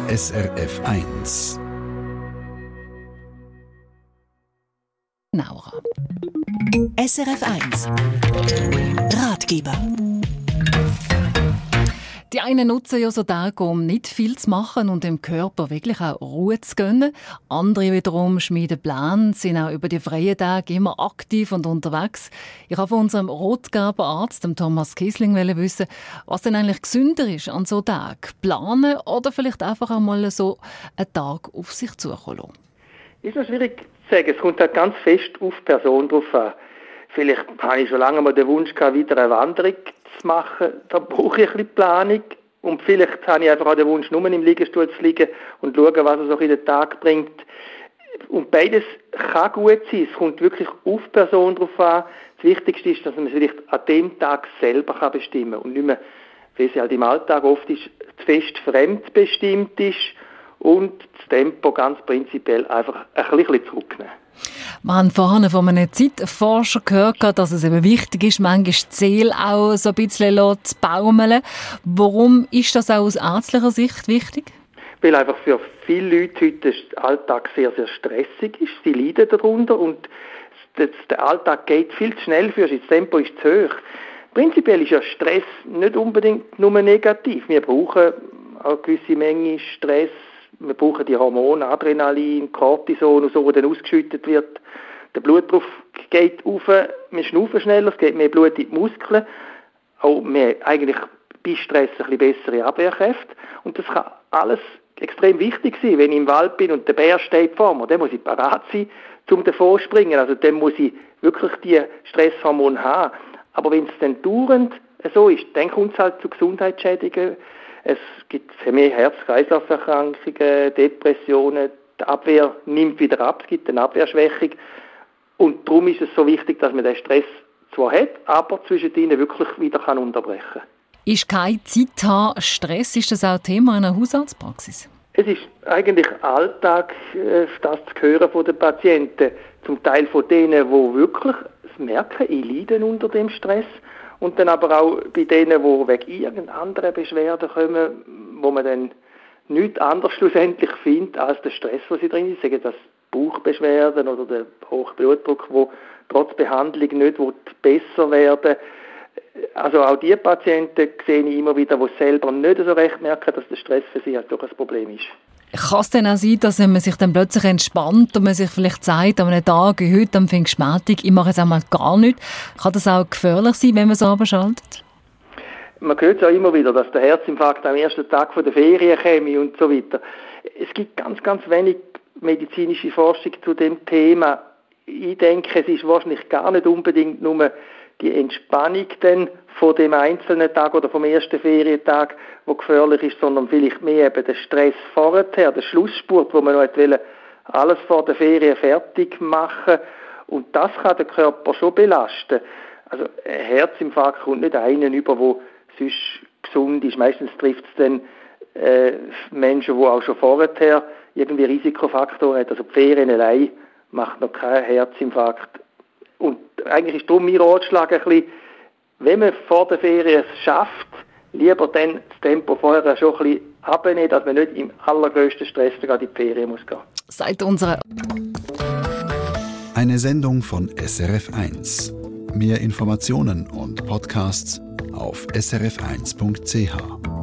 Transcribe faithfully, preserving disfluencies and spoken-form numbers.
S R F eins. Naura. S R F eins. Ratgeber. Die einen nutzen ja so Tage, um nicht viel zu machen und dem Körper wirklich auch Ruhe zu gönnen. Andere wiederum schmieden Pläne, sind auch über die freien Tage immer aktiv und unterwegs. Ich habe von unserem Rotgabenarzt, dem Thomas Kiesling, wissen, was denn eigentlich gesünder ist an so Tagen. Planen oder vielleicht einfach einmal so einen Tag auf sich zukommen lassen. Ist noch schwierig zu sagen. Es kommt halt ganz fest auf die Person drauf an. Vielleicht habe ich schon lange mal den Wunsch gehabt, wieder eine Wanderung zu machen. Da brauche ich ein bisschen Planung. Und vielleicht habe ich einfach auch den Wunsch, nur im Liegestuhl zu liegen und schauen, was es auch in den Tag bringt. Und beides kann gut sein. Es kommt wirklich auf die Person drauf an. Das Wichtigste ist, dass man es vielleicht an dem Tag selber bestimmen kann und nicht mehr, wie es halt im Alltag oft ist, zu fest fremdbestimmt ist und das Tempo ganz prinzipiell einfach ein bisschen zurücknehmen. Wir haben vorhin von einem Zeitforscher gehört, dass es eben wichtig ist, manchmal die Seele auch so ein bisschen zu baumeln. Warum ist das auch aus ärztlicher Sicht wichtig? Weil einfach für viele Leute heute der Alltag sehr, sehr stressig ist. Sie leiden darunter und der Alltag geht viel zu schnell für sie. Das Tempo ist zu hoch. Prinzipiell ist ja Stress nicht unbedingt nur negativ. Wir brauchen auch eine gewisse Menge Stress. Wir brauchen die Hormone, Adrenalin, Cortison und so, die dann ausgeschüttet wird. Der Blutdruck geht auf, wir schnaufen schneller, es geht mehr Blut in die Muskeln. Auch wir eigentlich bei Stress ein bisschen bessere Abwehrkräfte. Und das kann alles extrem wichtig sein. Wenn ich im Wald bin und der Bär steht vor mir, dann muss ich parat sein, um davor zu springen. Also dann muss ich wirklich die Stresshormone haben. Aber wenn es dann dauernd so ist, dann kommt es halt zu Gesundheitsschädigungen. Es gibt mehr Herz-Kreislauf-Erkrankungen, Depressionen, die Abwehr nimmt wieder ab, es gibt eine Abwehrschwächung. Und darum ist es so wichtig, dass man den Stress zwar hat, aber zwischendrin wirklich wieder kann unterbrechen kann. Ist keine Zeit haben, Stress, ist das auch Thema in einer Hausarztpraxis? Es ist eigentlich Alltag, das zu hören von den Patienten. Zum Teil von denen, die wirklich merken, ich leide unter dem Stress. Und dann aber auch bei denen, die wegen irgendeiner anderen Beschwerden kommen, wo man dann nichts anderes schlussendlich findet als der Stress, den sie drin ist. Sagen das Bauchbeschwerden oder der hohe Blutdruck, der trotz Behandlung nicht besser werden. Also auch diese Patienten sehe ich immer wieder, die selber nicht so recht merken, dass der Stress für sie halt doch ein Problem ist. Kann es denn auch sein, dass wenn man sich dann plötzlich entspannt und man sich vielleicht sagt, an einem Tag wie heute, am Pfingstspätig, ich mache jetzt einmal gar nichts, kann das auch gefährlich sein, wenn man so abschaltet? Man hört es auch immer wieder, dass der Herzinfarkt am ersten Tag der Ferien käme und so weiter. Es gibt ganz, ganz wenig medizinische Forschung zu dem Thema. Ich denke, es ist wahrscheinlich gar nicht unbedingt nur die Entspannung dann von dem einzelnen Tag oder vom ersten Ferientag, wo gefährlich ist, sondern vielleicht mehr eben der Stress vorher, der Schlussspurt, wo man noch wollte, alles vor der Ferien fertig machen. Und das kann den Körper schon belasten. Also ein Herzinfarkt kommt nicht einen über, der sonst gesund ist. Meistens trifft es dann äh, Menschen, die auch schon vorher irgendwie Risikofaktoren haben. Also die Ferien allein macht noch keinen Herzinfarkt. Und eigentlich ist darum mein Ratschlag ein bisschen, wenn man vor der Ferien es schafft, lieber dann das Tempo vorher schon ein bisschen abnehmen, dass man nicht im allergrößten Stress gerade in die Ferien muss gehen. Seit unserer Eine Sendung von S R F eins. Mehr Informationen und Podcasts auf s r f eins punkt c h.